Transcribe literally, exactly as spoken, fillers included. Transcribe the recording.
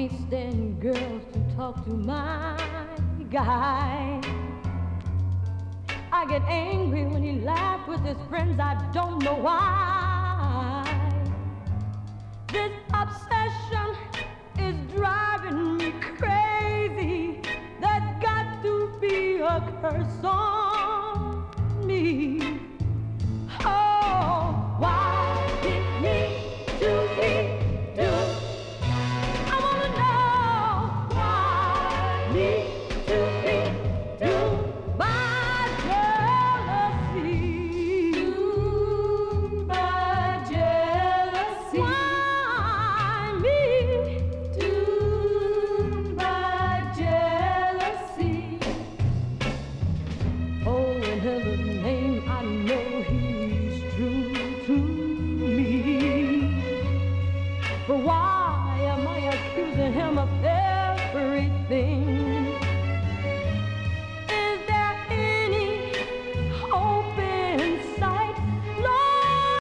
can't stand girls to talk to my guy. I get angry when he laughs with his friends, I don't know why. This obsession is driving me crazy. There's got to be a curse on me. Oh, why did he do me do? I wanna know why me do me do my jealousy, do my jealousy. Why me do my jealousy? Oh, in heaven's name, I know he's true to me. But why am I accusing him of everything?